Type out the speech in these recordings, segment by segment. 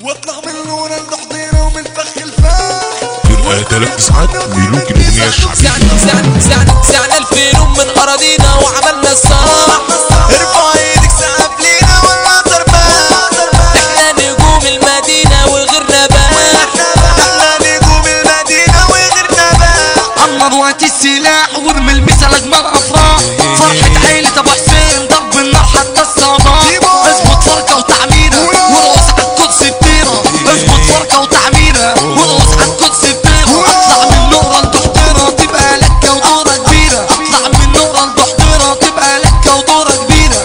واطلع من نور الحضيره ومن فخ الفاخ. فرقة 3 ساعات ملوك الاغنية الشعبية. زعنا الفيلم من اراضينا وعملنا الصح. ارفع ايدك سقف لينا ولا ضربة. احنا نجوم المدينة وغيرنا باح. احنا نجوم المدينة وغيرنا باح. عمر وقت السلاح وارمي المثل اجمل افراح. فرحة عيلة ابو حسين ضرب النار حتى الصباح. اظبط فرقة وتعميرة ورقص على القدس بطيرة. اظبط فرقة وتعميرة ورقص على القدس بطيرة. اطلع من نقرة البحضيرة تبقى لكة ودورة كبيرة. اطلع من نقرة البحضيرة تبقى لكة ودورة كبيرة.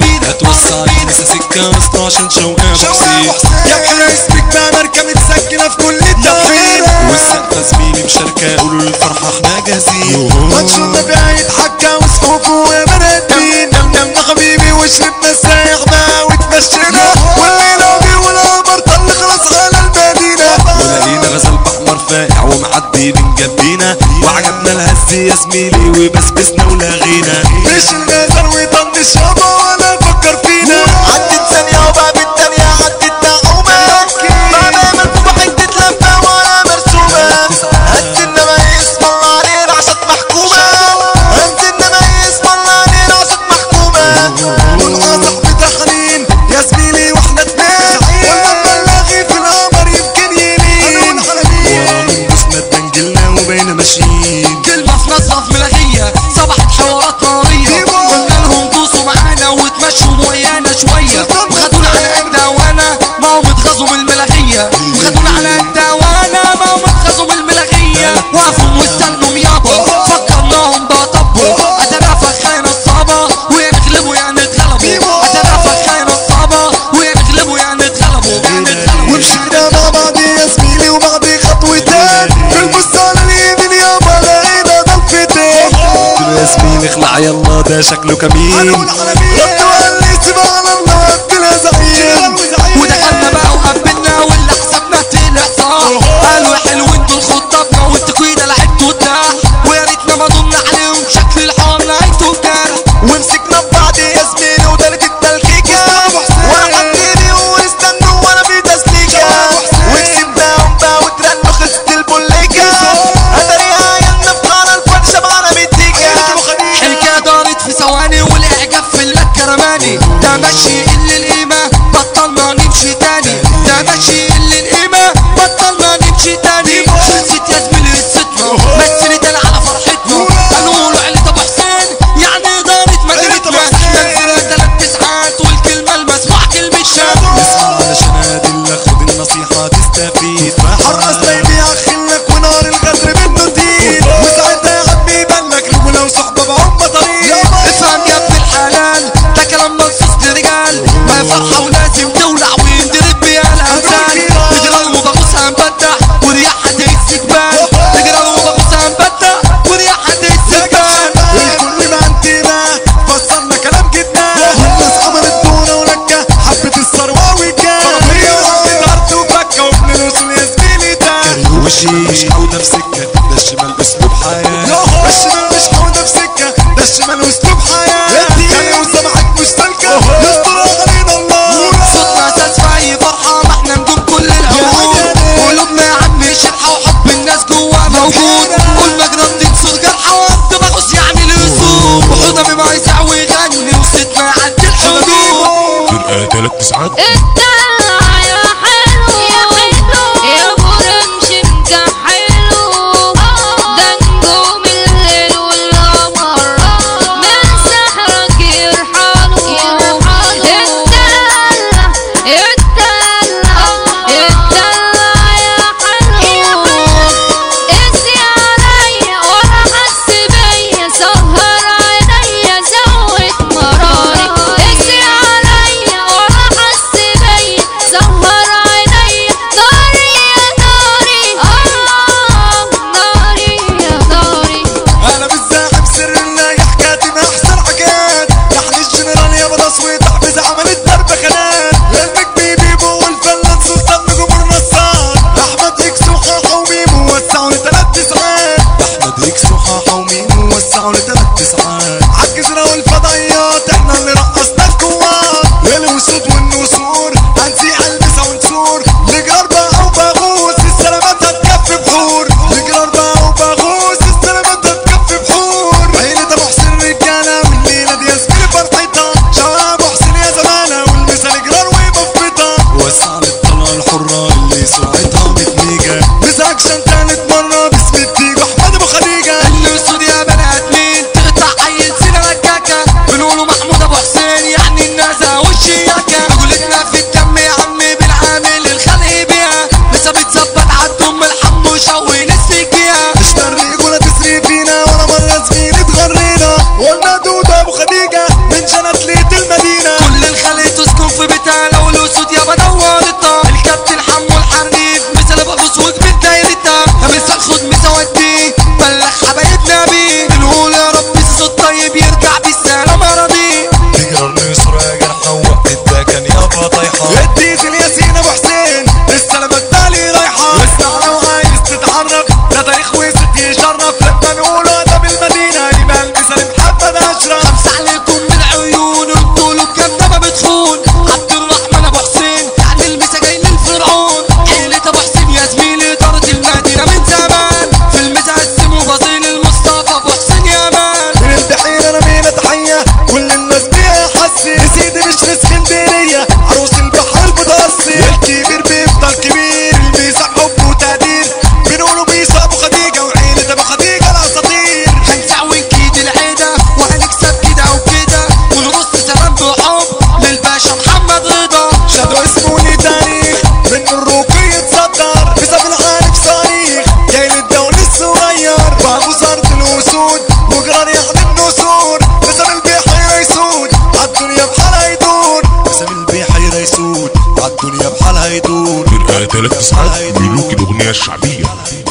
هتوسع لسه سكة وسط عشان شوقها بحسين. يا بحنا اسمك بقى ماركة متسجلة في كل التوقيت. والسقفة زميلي مشاركة قولوا للفرحة احنا جاهزين. ماتشونا بعيد حكة وسحوف ومنادين. نمنا حبيبي وشربنا السايح بقى وتمشينا. والليلة بيقول قمر طل خلاص على المدينة. ولقينا غزال بحمر فاقع ومعدي من جنبينا. وعجبنا الهز يا زميلي وبسبسنا ولغينا. مش الغزال ويطنش يابا ولا فكر فينا. عدت ثانية وبقى بالتانية عدت نعومة. معناها مركوبة حتة لمبة ولا مرسومة. قدنا ما اسم الله علينا عشان محكومة. قدنا ما اسم الله علينا عشان محكومة. والقاصح بتحنين يا زميلي واحنا اتنين. ولما نلاغي في القمر يمكن يلين. ومن بوسنا اتدنجلنا وبقينا ماشيين. كلمة في نظرة في ملاغية صبحت حوارات نارية. قلنا لهم دوسوا معانا وتمشوا ويانا شوية. وخدونا على قدها وانا ما هم اتغاظوا من الملاغية. وخدونا على قدها وانا ما هم اتغاظوا من الملاغية. وقفوا واستنوا يابا فكرناهم بطبوا. اتنافى خاينة الصابة ويغلبوا يعني اتغلبوا. اتنافى خاينة الصابة ويغلبوا يعني اتغلبوا. ومشينا مع بعض يا زميلي وبعض خطوتين. في البستان اليمين يابا لقينا ضلفتين. قلت له يا زميلي اخلع يلا ده شكله كمين. رد وقال لي سيب على الله قدنا زعيم. ودخلنا بقى وقبلنا واللي حسبنا طلع صح. قالوا يا حلوين دول خطابنا وانتوا كده لعبتوا الداح. ويا ريتنا ما ضمنا عليهم شكل الحوار لعبتوا الجرح. ومسكنا ببعض يا زميلي ودارت التلكيكة. وانا حطيني واستنوا وانا في تسليكة. وكسبناهم بقى وترنوا خلصت البوليكة. اتاريها عيالنا في نار الفرشة معانا مديكة. حكاية دارت في ثواني والاعجاب في اللكة رماني. ده ماشي اللي القيمة بطلنا نمشي تاني. ده ماشي اللي القيمة بطلنا نمشي تاني. خلصت يا زميلي قصتنا مثلت انا على فرحتنا. قالوا له عيلة ابو حسين يعني دارت مدينتنا. نزلنا 3 ساعات والكلمة المسموعة كلمة شاب. اسمع علشان ادلك خد النصيحة تستفيد. حرص لا يبيع خلك ونار الغدر منه تقيل. وساعتها يا عمي يبان لك لو صحبة بعم طريق. افهم يا ابن الحلال ده كلام مخصوص لرجال. ما فرحة ولازم تولع ويندرب بيها الامثال. تجرى وبغوص هنبدع ورياحة استقبال. تجرى وبغوص هنبدع ورياحة استقبال. الكل ما انتنا فسرنا كلام جدنا. والناس عملت دورة ولكة حبت الثروة والجاه. هي وحدة عرض وبكة وابن الوصول يا زميلي ده. وشي مش حودة في سكة ده الشمال اسلوب حياة. الشمال مش حودة في سكة ده الشمال اسلوب حياة. يعني وسمعك مش تلكة يستر علينا الله. صوتنا اساس في اي فرحة ما احنا نجوم كل العهود. قلوبنا يا عم شرحة وحب الناس جوا موجود. قلنا جرام تنصر جرحة وقت بغوص يعمل اسود. وحوضة ما يزع ويغني وصوتنا يعدي الحدود. فرقة 3 ساعات اتدلع يا حلو يا برمش انت حلو. ده نجوم الليل والقمر من سحرك يرحلوا. اتدلع يا حلو. اسي عليا ولا حس بيا سهر عينيا زود مراري. اسي عليا ولا حس بيا 3 9 ملوك الأغنية الشعبية.